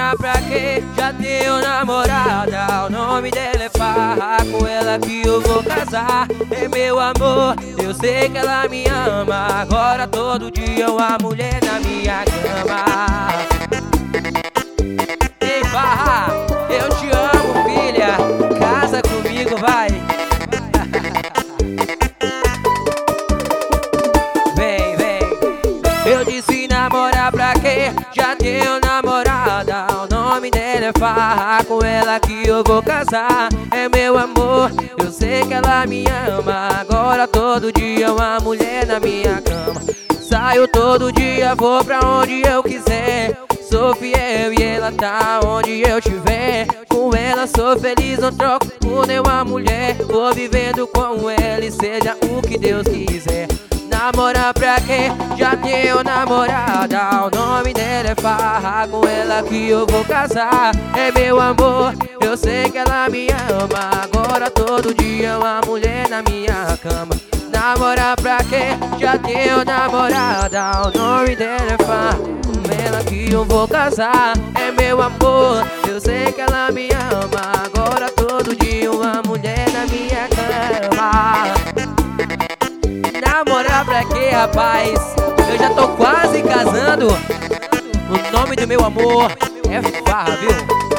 namorar pra quê? Já tenho namorada, o nome dela é Farra. Com ela que eu vou casar, é meu amor. Eu sei que ela me ama, agora todo dia uma mulher na minha cama. Ei Farra, eu te amo filha, casa comigo vai. Eu disse namorar pra quê? Já tenho namorada, o nome dela é Farra. Com ela que eu vou casar, é meu amor. Eu sei que ela me ama, agora todo dia uma mulher na minha cama. Saio todo dia, vou pra onde eu quiser. Sou fiel e ela tá onde eu estiver. Com ela sou feliz, não troco por nenhuma mulher. Vou vivendo com ela e seja o que Deus quiser. Namorar pra quê? Já tenho namorada, o nome dela é Farra. Com ela que eu vou casar, é meu amor. Eu sei que ela me ama, agora todo dia uma mulher na minha cama. Namorar pra quê? Já tenho namorada, o nome dela é Farra. Com ela que eu vou casar, é meu amor. Eu sei que ela me ama, agora todo dia uma mulher na minha cama. Namorar pra quê, rapaz? Eu já tô quase casando. O nome do meu amor é Farra, viu?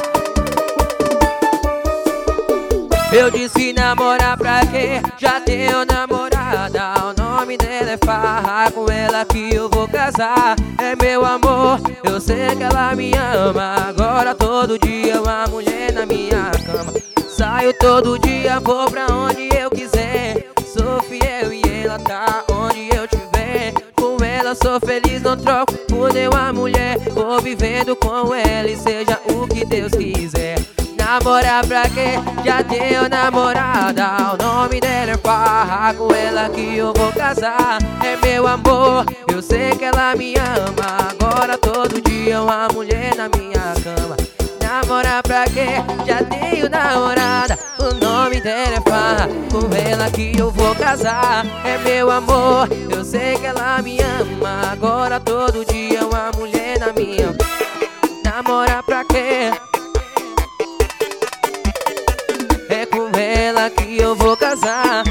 Eu disse namorar pra quê? Já tenho namorada, o nome dela é Farra. Com ela que eu vou casar, é meu amor. Eu sei que ela me ama, agora todo dia uma mulher na minha cama. Saio todo dia, vou pra onde eu quiser. Sou fiel e ela tá onde eu estiver. Com ela sou feliz, não troco por nenhuma mulher. Vou vivendo com ela e seja o que Deus quiser. Namorar pra quê? Já tenho namorada, o nome dela é Farra. Com ela que eu vou casar, é meu amor. Eu sei que ela me ama, agora todo dia uma mulher na minha cama. Namorar pra quê? Já tenho namorada, o nome dela é Farra. Com ela que eu vou casar, é meu amor. Eu sei que ela me ama, agora todo dia uma mulher na minha. Namorar pra quê? É com ela que eu vou casar,